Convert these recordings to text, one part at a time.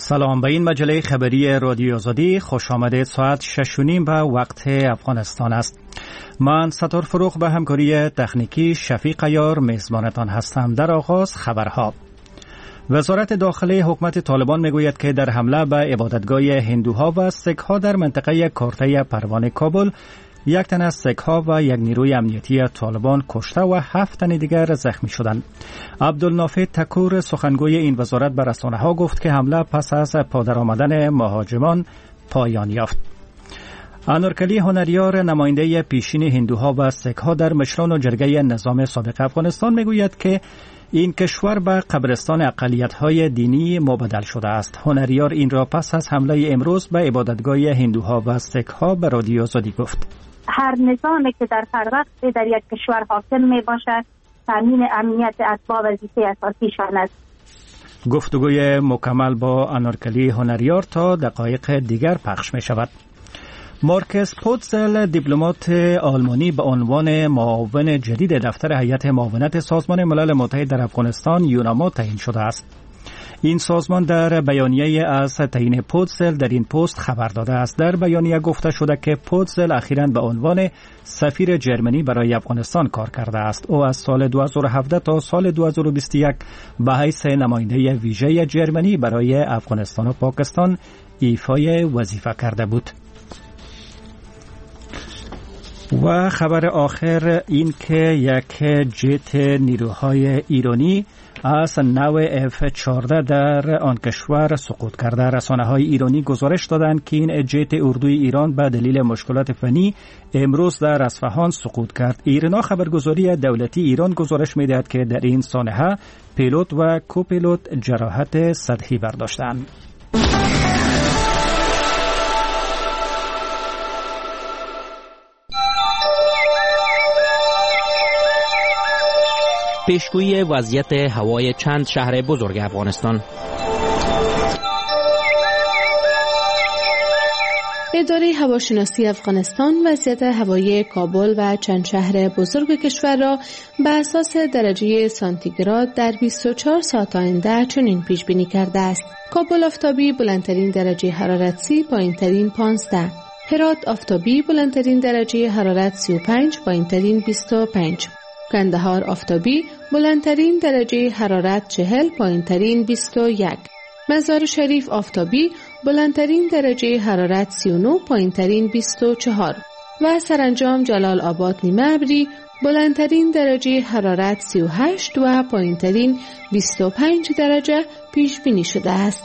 سلام، به این مجله خبری رادیو آزادی خوش آمدید. ساعت 6:30 به وقت افغانستان است. من ستار فروغ به همکاری تکنیکی شفیق عیار میزبانتان هستم. در آغاز خبرها. وزارت داخلی حکومت طالبان میگوید که در حمله به عبادتگاه هندوها و سیک‌ها در منطقه کارته پروان کابل، یک تن از سیک‌ها و یک نیروی امنیتی طالبان کشته و 7 تن دیگر زخمی شدند. عبدالنافع تکور سخنگوی این وزارت به رسانه‌ها گفت که حمله پس از پادر آمدن مهاجمان پایان یافت. انورکلی هنریار نماینده پیشین هندوها و سیک‌ها در مشران و جرگه نظام سابق افغانستان میگوید که این کشور به قبرستان اقلیت‌های دینی مبدل شده است. هنریار این را پس از حمله امروز به عبادتگاه هندوها و سیک‌ها به رادیو آزادی گفت. هر نظامی که در هر وقت در یک کشور حاکم می باشد، تامین امنیت اتباع وظیفه اساسیشان است. گفتگوی مکمل با انورکلی هنریار تا دقایق دیگر پخش می شود. مارکس پوتزل، دیپلمات آلمانی، به عنوان معاون جدید دفتر هیئت معاونت سازمان ملل متحد در افغانستان یوناما تعیین شده است. این سازمان در بیانیه از تعیین پوتزل در این پست خبر داده است. در بیانیه گفته شده که پوتزل اخیراً به عنوان سفیر جرمنی برای افغانستان کار کرده است. او از سال 2017 تا سال 2021 به حیث نماینده ویژه جرمنی برای افغانستان و پاکستان ایفای وظیفه کرده بود. و خبر آخر این که یک جت نیروهای ایرانی از نوع F-14 در آن کشور سقوط کرده. رسانه‌های ایرانی گزارش دادند که این جت اردوی ایران به دلیل مشکلات فنی امروز در اصفهان سقوط کرد. ایرنا خبرگزاری دولتی ایران گزارش می‌دهد که در این سانحه پیلوت و کوپیلوت جراحت سطحی برداشتند. پیشگویی وضعیت هوای چند شهر بزرگ افغانستان. اداره هواشناسی افغانستان وضعیت هوایی کابل و چند شهر بزرگ کشور را بر اساس درجه سانتیگراد در 24 ساعت آینده چنین پیش بینی کرده است: کابل آفتابی بلندترین درجه حرارت 30، پایینترین 15. هرات آفتابی بلندترین درجه حرارت 35، پایینترین 25. کندهار آفتابی بلندترین درجه حرارت 40، پایینترین 21. مزار شریف آفتابی بلندترین درجه حرارت 39، پایینترین 24. و سرانجام جلال آباد نیمه ابری بلندترین درجه حرارت 38 و پایینترین 25 درجه پیش بینی شده است.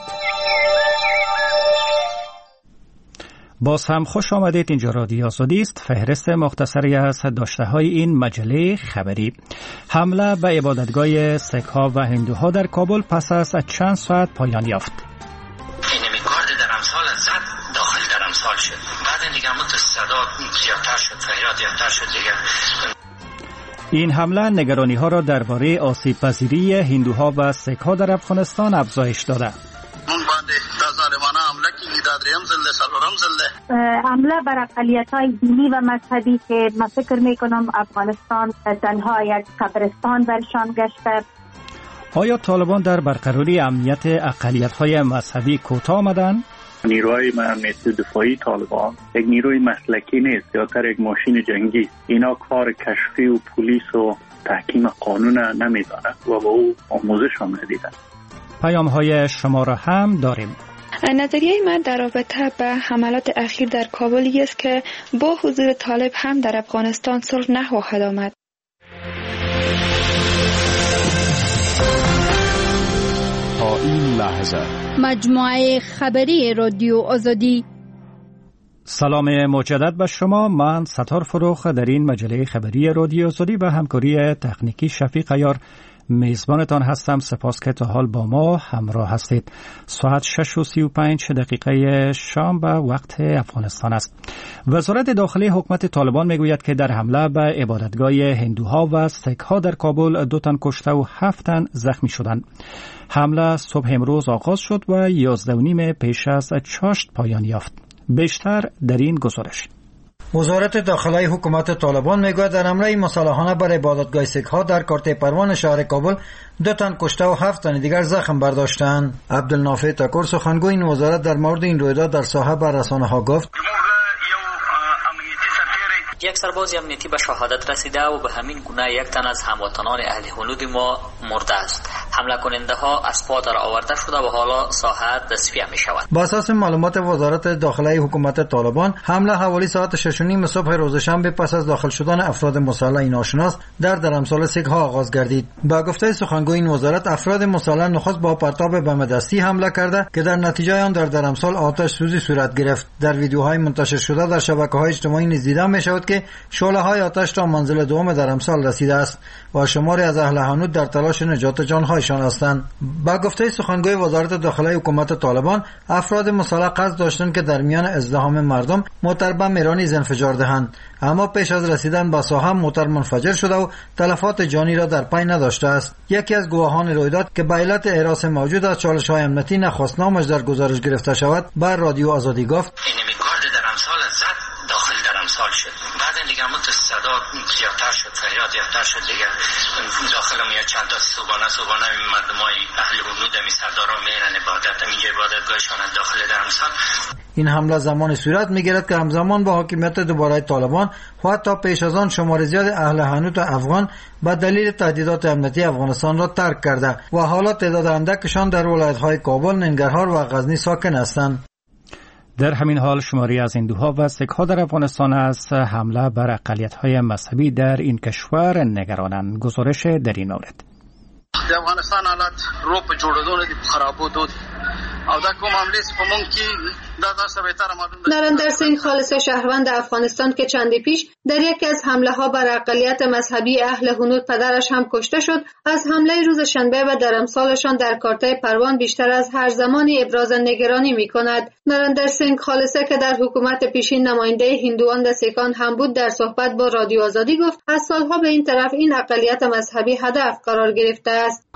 باز هم خوش آمدید. اینجا رادیو آزادی است. فهرست مختصری از داشته‌های این مجله خبری. حمله به عبادتگاه سیک‌ها و هندوها در کابل پس از چند ساعت پایان یافت. اینمی کارد در امثال زد داخل در امثال شد. بعد دیگه مت صدا زیادتر شد، فریاد زیادتر شد دیگه. این حمله نگرانی‌ها را درباره آسیب پذیری هندوها و سیک‌ها در افغانستان افزایش داده. حمله بر اقلیت‌های دینی و مذهبی که من فکر می‌کنم افغانستان تنها یک قبرستان برشان گشته. آیا طالبان در برقراری امنیت اقلیت‌های مذهبی کوتاه آمدند؟ نیروهای امنیتی دفاعی طالبان یک نیروی مسلکی نیست، زیادتر یک ماشین جنگی. اینا کار کشفی و پلیس و تحکیم قانون نمی‌دانند و با او آموزش هم ندیدند. پیام‌های شما را هم داریم. نظریه من در رابطه به حملات اخیر در کابل است که با حضور طالب هم در افغانستان صلح نخواهد آمد. تا این لحظه مجموعه خبری رادیو آزادی. سلام مجدد به شما. من ستار فروغ در این مجله خبری رادیو آزادی و همکاری تکنیکی شفیق عیار میزبانتان هستم. سپاس که تا حال با ما همراه هستید. ساعت 6:35 شام به وقت افغانستان است. وزارت داخلی حکومت طالبان میگوید که در حمله به عبادتگاه هندوها و سیک‌ها در کابل 2 تن کشته و 7 تن زخمی شدند. حمله صبح امروز آغاز شد و 11:30 پیش از چاشت پایان یافت. بیشتر در این گزارش. وزارت داخلی حکومت طالبان میگوید در حمله مسلحانه بر عبادتگاه سیک‌ها در کارته پروان شهر کابل 2 تن کشته و 7 تن دیگر زخم برداشتند. عبدالنافع تکور سخنگوی این وزارت در مورد این رویداد در ساحه به رسانه‌ها گفت: یک سرباز امنیتی به شهادت رسیده و به همین گونه 1 تن از هموطنان اهل حدود ما مرده است. حمله کننده ها از پا در آورده شده و حالا ساحه تصفیه می شود. با اساس معلومات وزارت داخلی حکومت طالبان، حمله حوالی ساعت 6:30 صبح روز شنبه پس از داخل شدن افراد مسلح ناشناس در درمسال سیک‌ها آغاز گردید. با گفته سخنگوی این وزارت، افراد مسلح نخست با پرتاب بم دستی حمله کرده که در نتیجه آن در درمسال آتش سوزی صورت گرفت. در ویدیوهای منتشر شده در شبکه‌های اجتماعی نیز دیده می‌شود که شعله‌های آتش تا منزل دوم درمسال رسیده است و شماری از اهل حانوت در تلاش نجات جان‌هایشان هستند. با گفته سخنگوی وزارت داخلی حکومت طالبان، افراد مسلح قصد داشتند که در میان ازدحام مردم موتر بم ایرانی انفجار دهند، اما پیش از رسیدن به ساحه موتر منفجر شده و تلفات جانی را در پی نداشته است. یکی از گواهان رویداد که به علت احراس موجود از چالش‌های امنیتی نخواست نامش در گزارش گرفته شود، بر رادیو آزادی گفت: دیگه صدا زیادتر شد، فریاد زیادتر شد دیگه. داخل میاد چند تا صبحانه مردمای اهل حدود می سردارا میرن عبادت، اینجا عبادتگاهشان داخل درمسال. این حمله زمان صورت میگیرد که همزمان با حاکمیت دوباره طالبان و حتی پیش از آن شمار زیاد اهل حانوت افغان به دلیل تهدیدات امنیتی افغانستان را ترک کرده و حالا تعداد اندکشان در ولایت‌های کابل، ننگرهار و غزنی ساکن هستند. در همین حال شماری از هندوها و سیک‌ها در افغانستان از حمله بر اقلیت‌های مذهبی در این کشور نگرانند. گزارش در این مورد: د افغانستان حالات رو په جوړېدو دي خرابېدو دي او دا کوم عملې په مونږ کې دا څه به تر معلومه. نریندر سینگ خالصه شهروند افغانستان که چندی پیش در یکی از حمله ها بر اقلیت مذهبی اهل حنود پدرش هم کشته شد، از حمله روز شنبه و درمسالشان در کارته پروان بیشتر از هر زمانی ابراز نگرانی می‌کند. نریندر سینگ خالصه که در حکومت پیشین نماینده هندوان و سیکان هم بود، در صحبت با رادیو آزادی گفت از سالها به این طرف این اقلیت مذهبی هدف قرار گرفته است.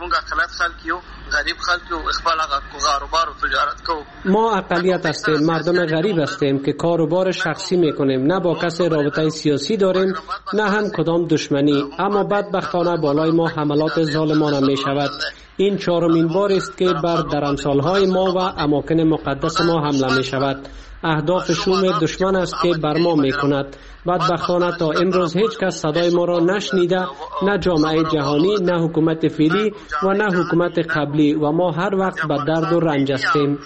ما اقلیت هستیم، مردم غریب هستیم که کار و بار شخصی میکنیم، نه با کسی رابطه سیاسی داریم نه هم کدام دشمنی، اما بدبختانه بالای ما حملات ظالمانه می شود. این 4مین بار است که بر درمسالهای ما و اماکن مقدس ما حمله می شود. اهداف شوم دشمن است که بر ما می کند. بدبختانه تا امروز هیچ کس صدای ما را نشنیده، نه جامعه جهانی، نه حکومت فعلی و نه حکومت قبلی، و ما هر وقت به درد و رنج هستیم.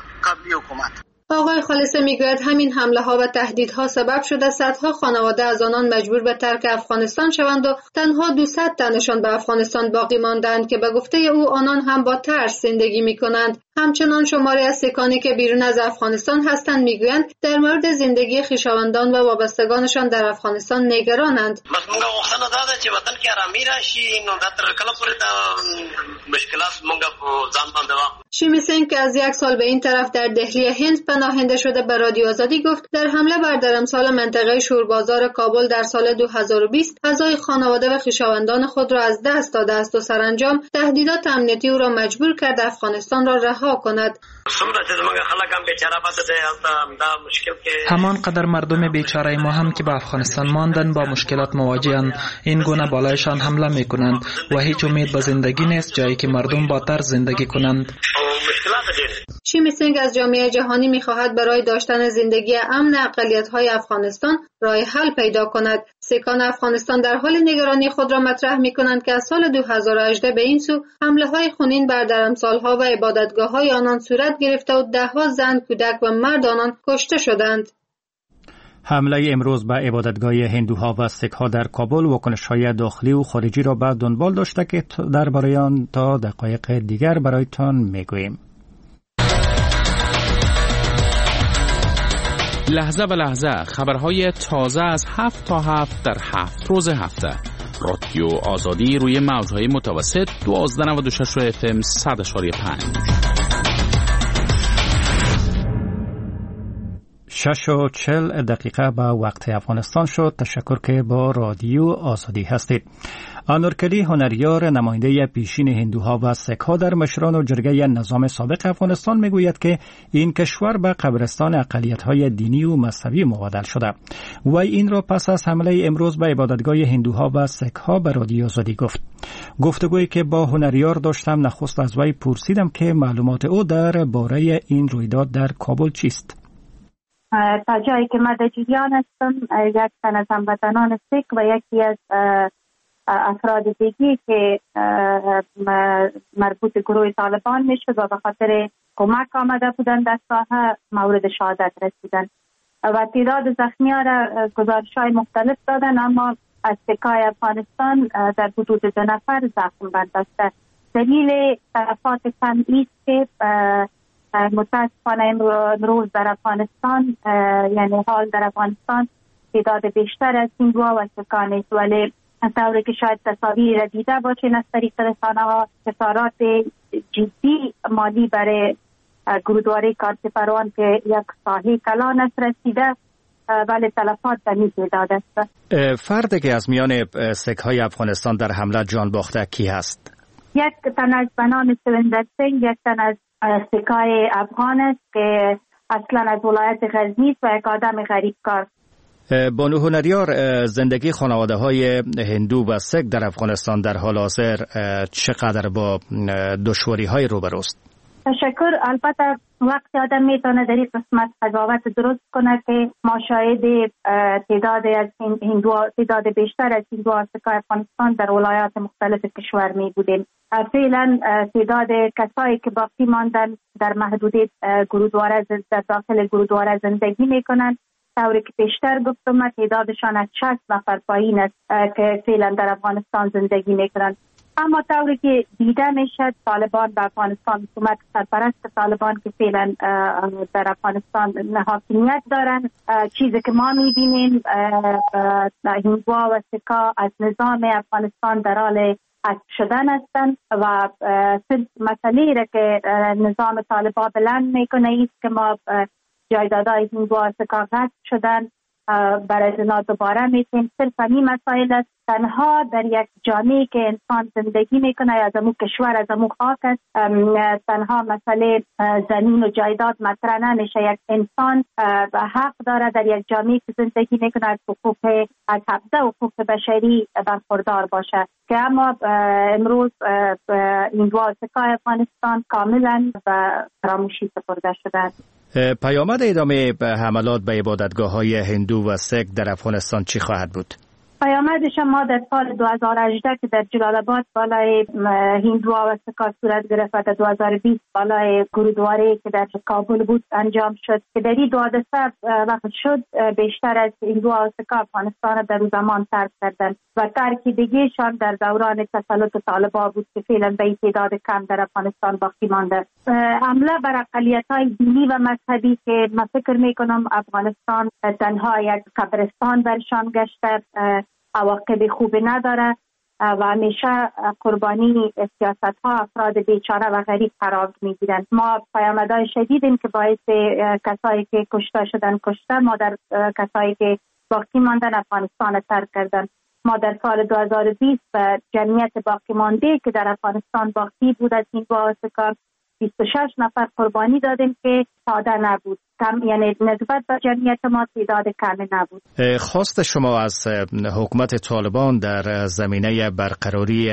آقای خالصه میگوید همین حمله ها و تهدیدها سبب شده صدها خانواده از آنان مجبور به ترک افغانستان شوند و تنها 200 تنشان به افغانستان باقی ماندند که به گفته او آنان هم با ترس زندگی میکنند. همچنان شماری از سیکانی که بیرون از افغانستان هستند میگویند در مورد زندگی خویشاوندان و وابستگانشان در افغانستان نگرانند. شیمی سینگ که از 1 سال به این طرف در دهلی هند پناهنده شده به رادیو آزادی گفت در حمله بر درمسال منطقه شوربازار کابل در سال 2020 اعضای خانواده و خویشاوندان خود را از دست داده است و سرانجام تهدیدات امنیتی او را مجبور کرده افغانستان را رها کند. همان قدر مردم بیچاره ما هم که به افغانستان ماندن با مشکلات مواجهند. این گونه بالایشان حمله می کنند و هیچ امید به زندگی نیست جایی که مردم با ترس زندگی کنند. شیمی سینگ از جامعه جهانی می خواهد برای داشتن زندگی امن اقلیت‌های افغانستان راه حل پیدا کند. سیکان افغانستان در حال نگرانی خود را مطرح می کنند که از سال 2018 به این سو حمله‌های خونین بر درمسال‌ها و عبادتگاه‌های آنان صورت گرفته و ده‌ها زن، کودک و مرد آنان کشته شدند. حمله امروز به عبادتگاه هندوها و سیک‌ها در کابل واکنش‌های داخلی و خارجی را به دنبال داشته که درباره آن تا دقایق دیگر برایتان میگوییم. لحظه به لحظه خبرهای تازه از 7 تا 7 در 7 روز هفته. رادیو آزادی روی موج‌های متوسط 1296 FM 100.5. 6:40 به وقت افغانستان شد. تشکر که با رادیو آزادی هستید. آنورکلی هنریار نماینده پیشین هندوها و سک‌ها در مشران و جرگه نظام سابق افغانستان میگوید که این کشور به قبرستان اقلیت‌های دینی و مذهبی مبادل شده و این را پس از حمله امروز به عبادتگاه هندوها و سک‌ها به رادیو آزادی گفت. گفتگویی که با هنریار داشتم نخست از وی پرسیدم که معلومات او در باره این رویداد در کابل چیست. تا جایی که من در جریان هستم، یک تن از هموطنان سیک و یکی از افراد دیگی که مربوط گروه طالبان میشد و به خاطر کمک آمده بودن در ساحه مورد شهادت رسیدن و تعداد زخمی‌ها را گزارش‌های مختلف دادن، اما از سکای افغانستان در حدود 2 نفر زخم برداشته. دلیل تلفات سمعی است که متاسفانه امروز در افغانستان، یعنی حال در افغانستان تعداد بیشتر از هندوها و سکان است، ولی طوری که شاید تصاویری را دیده باشین از طریق رسانه‌ها، خسارات جدی مالی برای گرودواره کارسپروان که یک ساحه کلان است رسیده، ولی تلفات در این تعداد است. فردی که از میان سک‌های افغانستان در حمله جان باخته کی هست؟ یک تن از به نام سویندر سنگ، یک تن از سکای افغان است که اصلا از ولایت غزنی است و یک آدم غریب کار. بانو هنریار، زندگی خانواده های هندو و سک در افغانستان در حال حاضر چقدر با دشواری های روبروست؟ تشکر. البته وقتی آدم میتونه در این قسمت قضاوت درست کنه که ما شاهد تعداد بیشتر از هندوها سکای افغانستان در ولایات مختلف کشور می بودیم. فعلا تعداد کسایی که باقی ماندن در محدوده گرودواره در داخل گرودواره زندگی میکنن، طوری که بیشتر گفتم تعدادشان از 60 نفر پایین است که فعلا در افغانستان زندگی میکنن. اما طوری که دیده میشد طالبان به افغانستان، حکومت سرپرست طالبان که فعلا در افغانستان حاکمیت دارن، چیزی که ما میبینیم هندوها و سکا از نظام افغانستان در حال حذف شدن هستند و مسئله را که نظام طالبان بلند میکنه است که ما جایدادهای هندوها و سکا غصب شدن، برای زنا دوباره میتیم. صرف این مسائل است. تنها در یک جامعه که انسان زندگی میکنه از امو کشور، از امو خاک است، تنها مسئله زمین و جایداد مطرح نمیشه. یک انسان حق داره در یک جامعه که زندگی میکنه از حقوق، از حفظ حقوق بشری برخوردار باشه که اما امروز هندوها و سکای افغانستان کاملا به فراموشی سپرده شده. پیامد ادامه حملات به عبادتگاه‌های هندو و سک در افغانستان چی خواهد بود؟ پیامدش ما در سال 2018 که در جلال آباد بالای هندوها و سکا صورت گرفت و در 2020 بالای گرودواره که در کابل بود انجام شد که در این 2 حادثه وقت شد بیشتر از هندوها و سکا افغانستان در زمان ترک کردند و ترکی دیگهشان در دوران تسلط طالبان بود که فعلا به تعداد کم در افغانستان باقی مانده. حمله بر اقلیت‌های دینی و مذهبی که من فکر میکنم افغانستان تنها یک قبرستان برشان گشته، عواقب خوبی نداره و همیشه قربانی سیاست‌ها افراد بیچاره و غریب قرار می‌گیرند. ما پیامدهای شدیدیم که باعث کسایی که کشته شدن ما در کسایی که باقی ماندن افغانستان ترک کردن. ما در سال 2020 جمعیت باقی مانده که در افغانستان باقی بود از این واسکار 26 نفر قربانی دادیم که ساده نبود، یعنی نسبت به جمعیت ما تعداد کمی نبود. خواست شما از حکومت طالبان در زمینه برقراری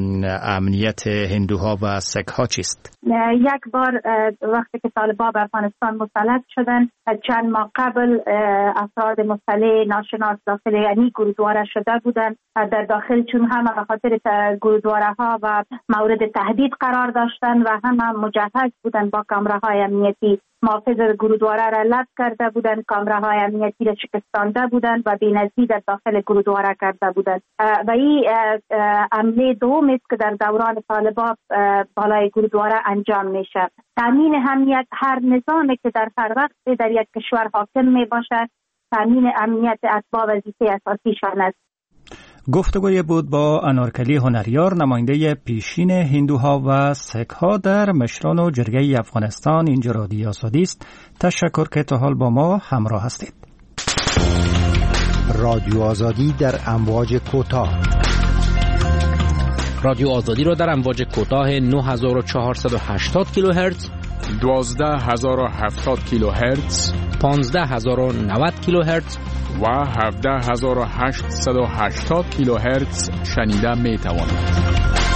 امنیت هندوها و سک‌ها چیست؟ یک بار وقتی که طالبان به افغانستان مسلط شدن، چند ماه قبل افراد مسلح ناشناس داخل یعنی گرودواره شده بودند. در داخل چون هم به خاطر گرودواره ها و مورد تهدید قرار داشتن و هم مجهز بودن با کامراهای امنیتی، محافظ گرودواره را لب کرده بودند، کامراهای امنیتی را شکستانده بودند و بی‌نظیر در داخل گرودواره کرده بودند. و این عمله دوم است که در دوران طالبان بالای گرودواره انجام میشه. تامین امنیت هر نظامی که در هر وقت در یک کشور حاکم می باشد، تامین امنیت اسباب وظیفه اساسیشان است. گفتگوی بود با انارکلی هنریار، نماینده پیشین هندوها و سکها در مشران و جرگه افغانستان. اینجا رادیو آزادی است. تشکر که تا حال با ما همراه هستید. رادیو آزادی در امواج کوتاه. رادیو آزادی را در امواج کوتاه 9480 کیلوهرتز، 12070 کیلوهرتز، 15090 کیلوهرتز و 17880 کیلوهرتز شنیده می توانید.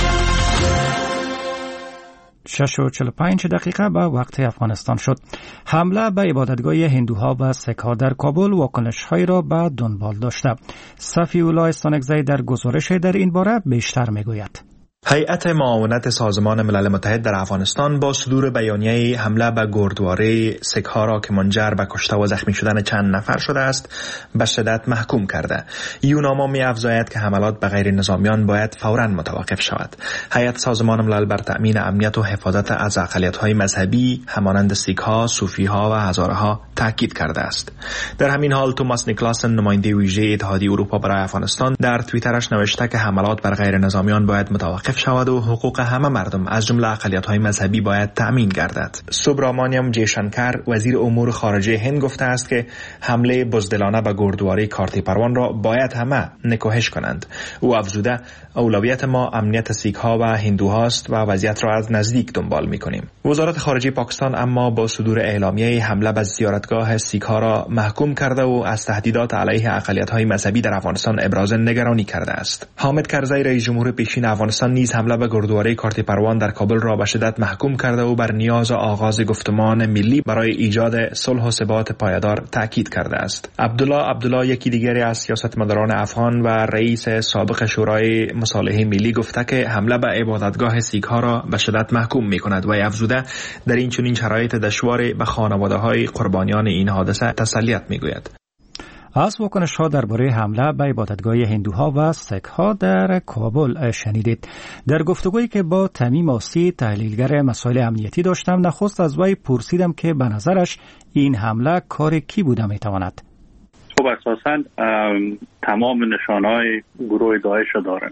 6:45 دقیقه به وقت افغانستان شد. حمله به عبادتگاه هندوها و سکها در کابل واکنش‌هایی را به دنبال داشته. صفی الله استانکزی در گزارش در این باره بیشتر میگوید. هیئت معاونت سازمان ملل متحد در افغانستان با صدور بیانیه حمله به گردواره سکها را که منجر به کشته و زخمی شدن چند نفر شده است به شدت محکوم کرده. یوناما می‌افزاید که حملات به غیر نظامیان باید فوراً متوقف شود. هیئت سازمان ملل بر تأمین امنیت و حفاظت از اقلیت‌های مذهبی همانند سیک‌ها، صوفی‌ها و هزاره‌ها تاکید کرده است. در همین حال توماس نیکلاسن، نماینده ویژه اتحادیه اروپا برای افغانستان، در توییترش نوشته که حملات بر غیر نظامیان باید متوقف شود و حقوق همه مردم از جمله اقلیت‌های مذهبی باید تأمین گردد. سوبرامانیام جیشانکر، وزیر امور خارجه هند، گفته است که حمله بزدلانه به گردواره کارتی پروان را باید همه نکوهش کنند. او افزوده اولویت ما امنیت سیک‌ها و هندوهاست و وضعیت را از نزدیک دنبال می‌کنیم. وزارت خارجه پاکستان اما با صدور اعلامیه حمله به زیارتگاه سیک‌ها را محکوم کرده و از تهدیدات علیه اقلیت‌های مذهبی در افغانستان ابراز نگرانی کرده است. حامد کرزی، رئیس جمهور پیشین افغانستان، نیز حمله به گردواره کارتی پروان در کابل را به شدت محکوم کرده و بر نیاز آغاز گفتمان ملی برای ایجاد صلح و ثبات پایدار تاکید کرده است. عبدالله یکی دیگری از سیاستمداران افغان و رئیس سابق شورای مصالحه ملی گفته که حمله به عبادتگاه سیک‌ها را به شدت محکوم می‌کند و افزوده در این چنین شرایط دشوار به خانواده‌های قربانیان این حادثه تسلیت می‌گوید. از واکنش‌ها درباره حمله به عبادتگاه هندوها و سکها در کابل شنیدید. در گفتگویی که با تمیم آسی، تحلیلگر مسائل امنیتی داشتم، نخست از وی پرسیدم که به نظرش این حمله کار کی بوده میتواند؟ خب اساساً تمام نشانهای گروه داعش رو دارن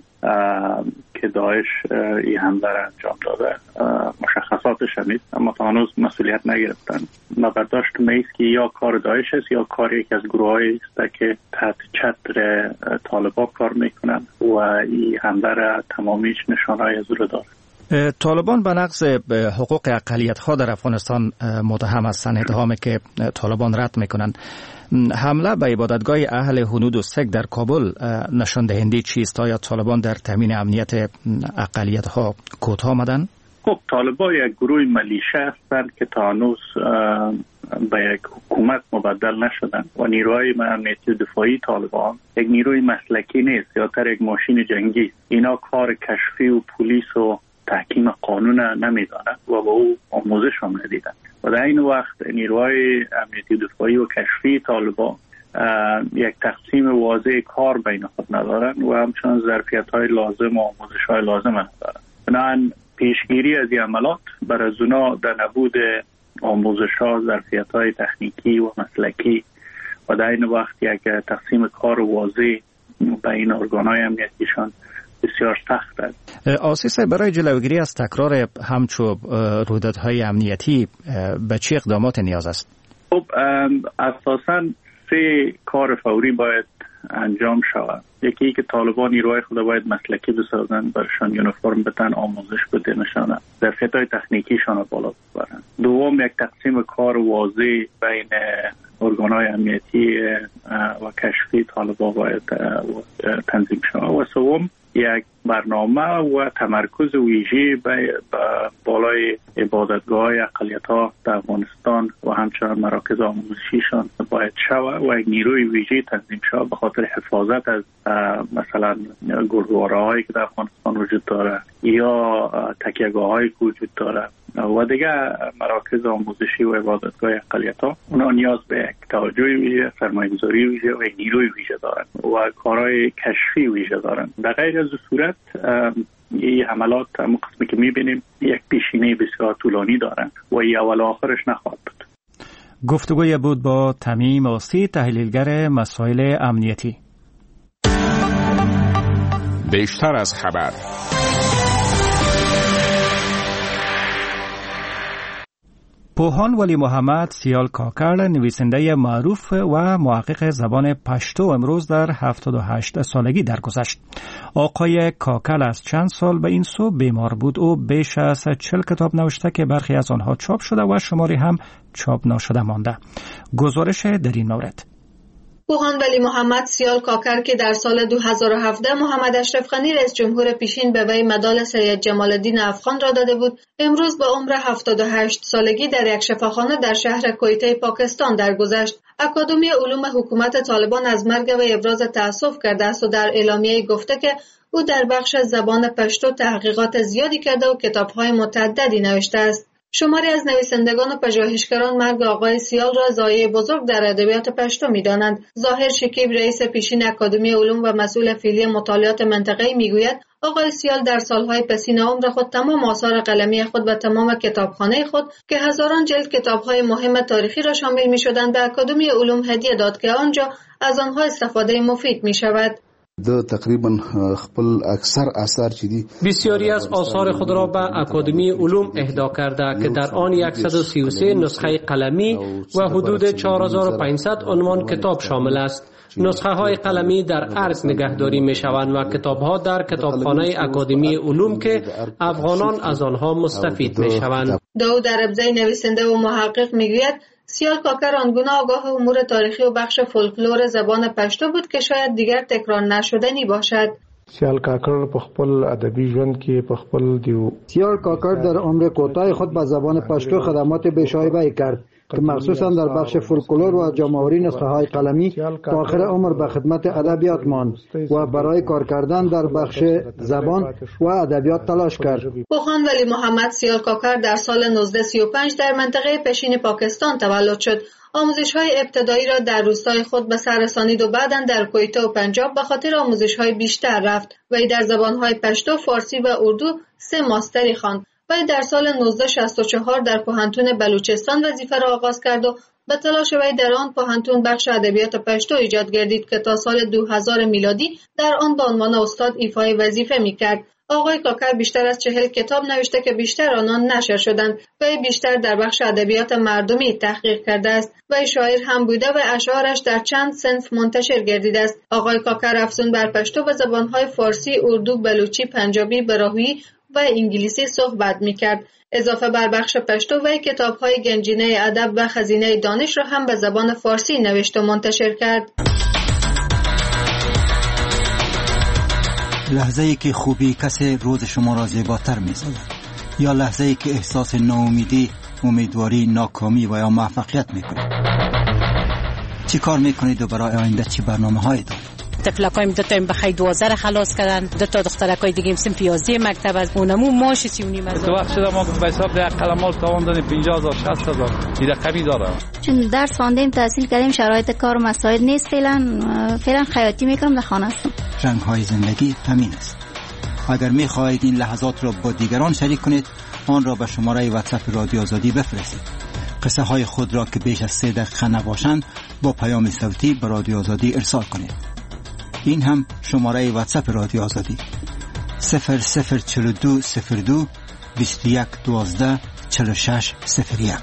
که داعش این حمله را انجام داده. مشخصاتش نیست اما تا هنوز مسئولیت نگرفتن. ما برداشت میست که یا کار داعش است یا کار یکی از گروه‌هایی است که تحت چتر طالبان کار میکنن و این حمله را تمامیش نشانهای از رو داره. طالبان به نقض حقوق اقلیت‌ها در افغانستان متهم هستند، اتهامی که طالبان رد میکنند. حمله به عبادتگاه اهل هنود و سک در کابل نشان دهنده چیست؟ آیا طالبان در تامین امنیت اقلیت‌ها کوتاه آمدند؟ خب طالبان یک گروه ملیشه هستند که تا هنوز به یک حکومت مبدل نشدند و نیروهای امنیتی دفاعی طالبان یک نیروی مسلکی نیست، زیادتر یک ماشین جنگی است. اینا کار کشفی و پلیس و تحکیم قانون نمیدانند و با او آموزش هم ندیدند و در این وقت نیروهای امنیتی دفاعی و کشفی طالبان یک تقسیم واضح کار بین خود ندارند و همچنان ظرفیت‌های لازم و آموزش‌های لازم ندارند. بنابراین پیشگیری از این عملات بر از اونا در نبود آموزش‌ها، ظرفیت‌های تکنیکی و مسلکی و در این وقت یک تقسیم کار واضح بین ارگان‌های امنیتیشان بسیار سخت است. آسیس برای جلوگیری از تکرار همچو رویدادهای امنیتی به چه اقدامات نیاز است؟ خب اساساً 3 کار فوری باید انجام شود. یکی که طالبان نیروهای خود باید مسلکی بسازن، برشان یونیفرم بدن، آموزش بده، نشانه ظرفیت‌های تکنیکیشان بالا ببرن. دوم یک تقسیم کار واضح بین ارگان‌های امنیتی و کشفی طالبان باید تنظیم شود و سوم یک برنامه و تمرکز ویژه به بالای عبادتگاه اقلیت‌ها در افغانستان و همچنین مراکز آموزشیشان باید شود و یک نیروی ویژه تنظیم شود به خاطر حفاظت از مثلا گردواره‌هایی که در افغانستان وجود داره یا تکیه‌گاه‌هایی که وجود داره و دیگه مراکز آموزشی و عبادتگاه اقلیت‌ها. اونا نیاز به یک توجه ویژه، سرمایه‌گذاری ویژه و یک نیروی ویژه دارن و کارهای کشفی ویژه دارن. در غیر از صورت این حملات هم قسمی که می‌بینیم یک پیشینه بسیار طولانی دارن و این اول و آخرش نخواهد بود. گفتگوی بود با تمیم آسی، تحلیلگر مسائل امنیتی. بیشتر از خبر. پوهان ولی محمد سیال کاکر، نویسنده معروف و محقق زبان پشتو، امروز در 78 سالگی درگذشت. آقای کاکر از چند سال به این سو بیمار بود. او بیش از 40 کتاب نوشته که برخی از آنها چاپ شده و شماری هم چاپ نشده مانده. گزارش در این مورد. پوهان ولی محمد سیال کاکر که در سال 2017 محمد اشرف غنی رئیس جمهور پیشین به وی مدال سید جمال الدین افغان را داده بود، امروز به عمر 78 سالگی در یک شفاخانه در شهر کویته پاکستان درگذشت. اکادمی علوم حکومت طالبان از مرگ وی ابراز تأسف کرده است و در اعلامیه گفته که او در بخش زبان پشتو تحقیقات زیادی کرده و کتاب‌های متعددی نوشته است. شماری از نویسندگان و پژوهشگران مرگ آقای سیال را ضایعه بزرگ در ادبیات پشتو می‌دانند. ظاهر شکیب، رئیس پیشین اکادمی علوم و مسئول فیلی مطالعات منطقه‌ای میگوید آقای سیال در سالهای پسین عمر خود تمام آثار قلمی خود و تمام کتابخانه خود که هزاران جلد کتاب‌های مهم تاریخی را شامل می‌شدند به اکادمی علوم هدیه داد که آنجا از آنها استفاده مفید می‌شود. تقریبا خپل اکثر آثار چیدی بسیاری از آثار خود را به اکادمی علوم اهدا کرده که در آن 133 نسخه قلمی و حدود 4500 عنوان کتاب شامل است. نسخه های قلمی در ارگ نگهداری می شوند و کتاب ها در کتابخانه اکادمی علوم که افغانان از آنها مستفید می شوند. داود عربزی، نویسنده و محقق، میگوید سیال کاکر آنگونه آگاه امور تاریخی و بخش فولکلور زبان پشتو بود که شاید دیگر تکرار نشدنی باشد. سیال کاکر په خپل ادبي ژوند کې په خپل دیو سیال کاکر در عمر کوتاه خود به زبان پشتو خدمات بی‌شایبه‌ای کرد که مخصوصا در بخش فولکلور و جمع‌آوری نسخه‌های قلمی تا آخر عمر به خدمت ادبیات ماند و برای کار کردن در بخش زبان و ادبیات تلاش کرد. پوهان ولی محمد سیال کاکر در سال 1935 در منطقه پشین پاکستان تولد شد. آموزش‌های ابتدایی را در روستای خود به سر رسانید و بعداً در کویته و پنجاب به خاطر آموزش‌های بیشتر رفت. وی در زبان‌های پشتو، فارسی و اردو 3 ماستری خواند. وی در سال 1964 در پوهنتون بلوچستان وظیفه را آغاز کرد و به تلاش وی در آن پوهنتون بخش ادبیات پشتو ایجاد گردید که تا سال 2000 میلادی در آن به عنوان استاد ایفای وظیفه می‌کرد. آقای کاکر بیشتر از 40 کتاب نوشته که بیشتر آنان نشر شدند. وی بیشتر در بخش ادبیات مردمی تحقیق کرده است. وی شاعر هم بوده و اشعارش در چند صنف منتشر گردیده است. آقای کاکر افزون بر پشتو و زبان‌های فارسی، اردو، بلوچی، پنجابی، براهویی و انگلیسی صحبت می‌کرد. اضافه بر بخش پشتو وی کتاب‌های گنجینه ادب و خزینه دانش را هم به زبان فارسی نوشت و منتشر کرد. لحظه‌ای که خوبی کسی روز شما را زیباتر می‌سازد یا لحظه‌ای که احساس ناامیدی، امیدواری، ناکامی و یا موفقیت می‌کنید. چی کار می‌کنید و برای آینده چی برنامه‌هایی دارید؟ تفلکایم دو تا بخیر 12 خلاص کردن، دو تا دخترکای دیگه سن 11 مکتب از اونمو ماش 39 از تو وقت شده ما به حساب در قلمال تاوان 50000 60000 دیگه کمی داره. چون درس خواندیم، تحصیل کردیم، شرایط کار و مسائل نیست، فعلا خیاطی میکنم، در خانه هستم. رنگ‌های زندگی همین است. اگر می‌خواهید این لحظات را با دیگران شریک کنید، آن را به شماره واتساپ رادیو آزادی بفرستید. قصه های خود را که بیش از 3 دقیقه نباشند با پیام صوتی به رادیو آزادی ارسال کنید. این هم شماره واتساپ رادیو آزادی 004202 21 12 46 01.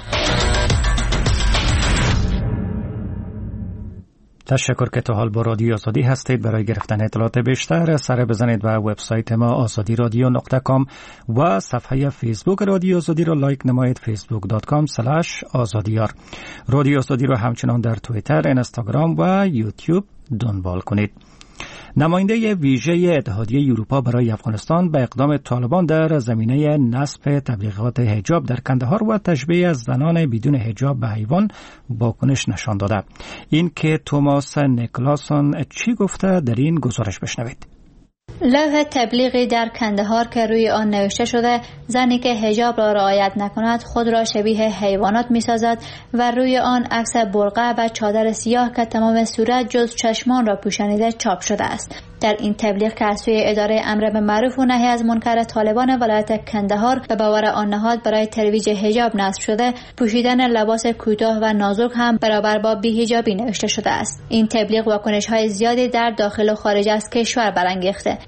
تشکر که تا حال با رادیو آزادی هستید. برای گرفتن اطلاعات بیشتر سر بزنید و وبسایت ما azadiradyo.com و صفحه فیسبوک رادیو آزادی را لایک نمایید facebook.com/azadiyar. رادیو آزادی را همچنان در توییتر، اینستاگرام و یوتیوب دنبال کنید. نماینده ویژه اتحادیه اروپا برای افغانستان به اقدام طالبان در زمینه نصب تبلیغات حجاب در کندهار و تشبیه از زنان بدون حجاب به حیوان واکنش نشان داده. این که توماس نیکلاسون چی گفته در این گزارش بشنوید. لوح تبلیغی در کندهار که روی آن نوشته شده زنی که حجاب را رعایت نکند خود را شبیه حیوانات می‌سازد و روی آن عکس برقع و چادر سیاه که تمام صورت جز چشمان را پوشانیده چاپ شده است. در این تبلیغ که از سوی اداره امر به معروف و نهی از منکر طالبان ولایت کندهار به باور آن نهاد برای ترویج حجاب نصب شده، پوشیدن لباس کوتاه و نازک هم برابر با بی‌حجابی نوشته شده است. این تبلیغ واکنش‌های زیادی در داخل و خارج از کشور برانگیخته.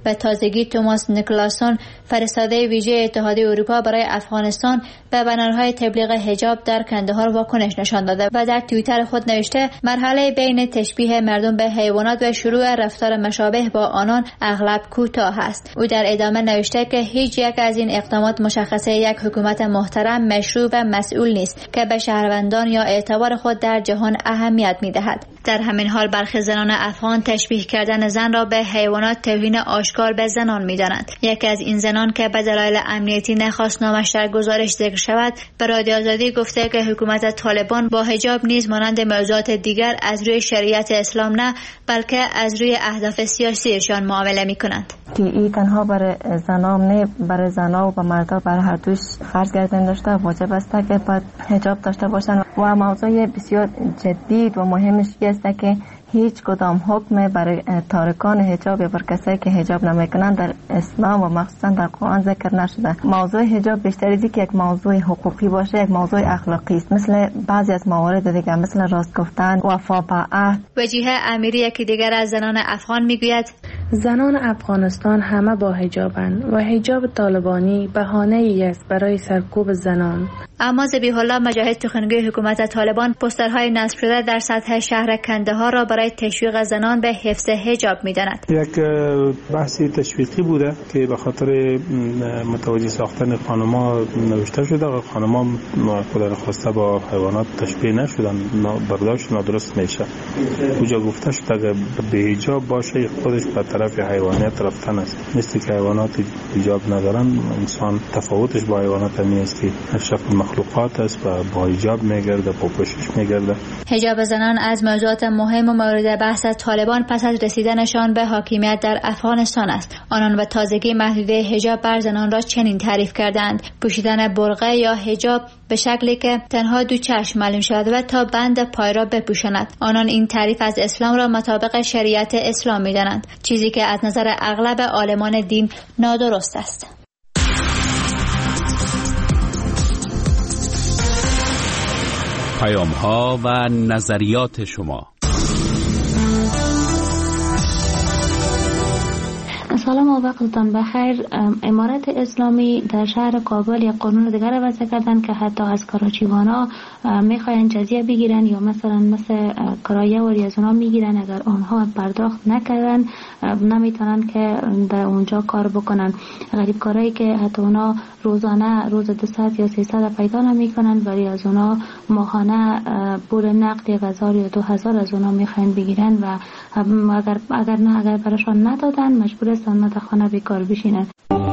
و تازگی توماس نیکلاسون فرستاده ویژه اتحادیه اروپا برای افغانستان به بنرهای تبلیغ حجاب در کندهار واکنش نشان داده و در توییتر خود نوشته مرحله بین تشبیه مردم به حیوانات و شروع رفتار مشابه با آنان اغلب کوتاه است. او در ادامه نوشته که هیچ یک از این اقدامات مشخصه یک حکومت محترم، مشروع و مسئول نیست که به شهروندان یا اعتبار خود در جهان اهمیت می‌دهد. در همین حال برخی زنان افغان تشبیه کردن زن را به حیوانات توهین آشکار به زنان می‌دانند. یکی از این زنان که به دلایل امنیتی نخواست نامش در گزارش ذکر شود، به رادیو آزادی گفته که حکومت طالبان با حجاب نیز مانند موضوعات دیگر از روی شریعت اسلام نه، بلکه از روی اهداف سیاسیشان معامله می‌کنند. این تنها برای زنان نه، برای زنان و مردا برای هر دوش فرض گردیده داشته واجب است که باید حجاب داشته باشند و موضوع بسیار جدید و مهمش است که هیچ کدام حکم برای تارکان حجاب یا بر کسایی که حجاب نمیکنند در اسلام و مخصوصا در قرآن ذکر نشده. موضوع حجاب بیشتر از که یک موضوع حقوقی باشه، یک موضوع اخلاقی است، مثل بعضی از موارد دیگه مثل راست گفتن، وفا به عهد. وجیه امیری یکی دیگر از زنان افغان میگوید زنان افغانستان همه با حجابند و حجاب طالبانی بهانه‌ای است برای سرکوب زنان. اما ذبیح الله مجاهد سخنگوی حکومت طالبان پوسترهای نصب شده در سطح شهر کندهار را برای تشویق زنان به حفظ حجاب می‌داند. یک بحثی تشویقی بوده که به خاطر متوجه ساختن خانم‌ها نوشته شده و خانم‌ها خدا نخواسته با حیوانات تشبیه نشدن، برداشت نادرست میشه. اونجا گفته شده که به حجاب باشه خودش به طرف حیوانات رفتن است. مثل که حیوانات حجاب ندارن، انسان تفاوتش با حیوانات است که اشرف مخلوقات است و با حجاب میگرده، با پوشش میگرده. حجاب زنان از موضوعات مهم و مورد بحث طالبان پس از رسیدنشان به حاکمیت در افغانستان است. آنان و تازگی محدوده حجاب بر زنان را چنین تعریف کردند: پوشیدن برقع یا حجاب به شکلی که تنها دو چشم معلوم شود و تا بند پای را بپوشاند. آنان این تعریف از اسلام را مطابق شریعت اسلام می‌دانند، چیزی که از نظر اغلب عالمان دین نادرست است. پیام‌ها و نظریات شما. سلام و وقتتان بخیر. امارت اسلامی در شهر کابل یک قانون دیگر وضع کردن که حتی از کراچیوانا میخواین جزیه بگیرن یا مثل کرایه و ریزونا میگیرن، اگر آنها پرداخت نکردن نمیتونن که در اونجا کار بکنن. غریبکارایی که حتی اونا روزانه روز 200 یا 300 پیدا نمیکنن ولی از اونا ماهانه پول نقد 1000 یا 2000 از اونا میخواین بگیرن و اگر براشان ندادن مجبور هستن متخانه بیکار بشینن.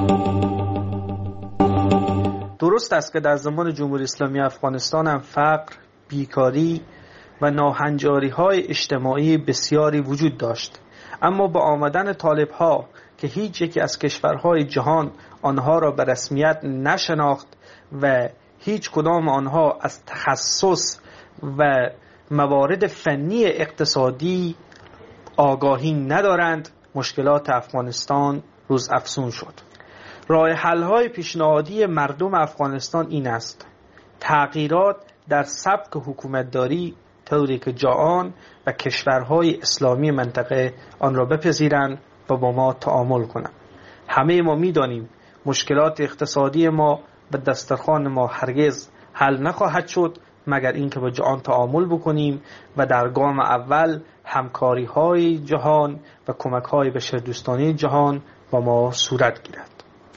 درست است که در زمان جمهوری اسلامی افغانستان هم فقر، بیکاری و ناهنجاری‌های اجتماعی بسیاری وجود داشت، اما با آمدن طالب‌ها که هیچ یکی از کشورهای جهان آنها را به رسمیت نشناخت و هیچ کدام آنها از تخصص و موارد فنی اقتصادی آگاهی ندارند، مشکلات افغانستان روز افزون شد. راه حل‌های پیشنهادی مردم افغانستان این است: تغییرات در سبک حکومتداری طوری که جهان و کشورهای اسلامی منطقه آن را بپذیرند و با ما تعامل کنند. همه ما می‌دانیم مشکلات اقتصادی ما به دسترخوان ما هرگز حل نخواهد شد مگر اینکه با جهان تعامل بکنیم و در گام اول همکاری‌های جهان و کمک‌های بشردوستانه جهان با ما صورت گیرد.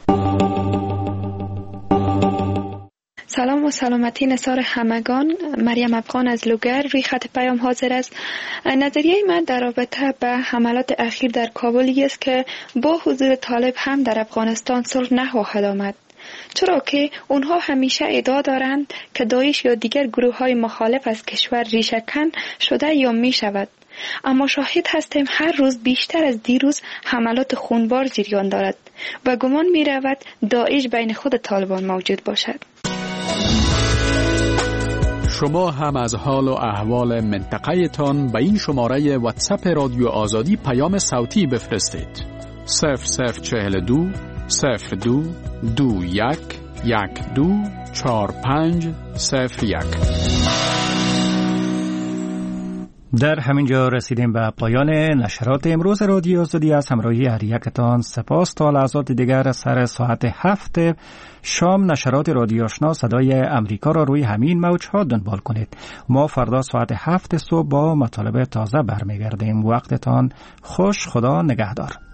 سلام و سلامتی نثار همگان. مریم افغان از لوگر روی خط پیام حاضر است. نظریه من در رابطه به حملات اخیر در کابل است که با حضور طالب هم در افغانستان صلح نخواهد آمد، چرا که اونها همیشه ادعا دارند که داعش یا دیگر گروه های مخالف از کشور ریشه‌کن شده یا می شود، اما شاهد هستیم هر روز بیشتر از دیروز حملات خونبار جریان دارد و گمان می رود داعش بین خود طالبان موجود باشد. شما هم از حال و احوال منطقه تان به این شماره واتساپ رادیو آزادی پیام صوتی بفرستید. 0042 02 21 12 45 01. در همین جا رسیدیم به پایان نشرات امروز رادیو آزادی. از همراهی هر یکتان سپاس. تا لحظات دیگر سر ساعت 7 شام نشرات رادیو آشنا صدای امریکا را روی همین موج‌ها دنبال کنید. ما فردا ساعت 7 صبح با مطالب تازه برمیگردیم. وقتتان خوش. خدا نگهدار.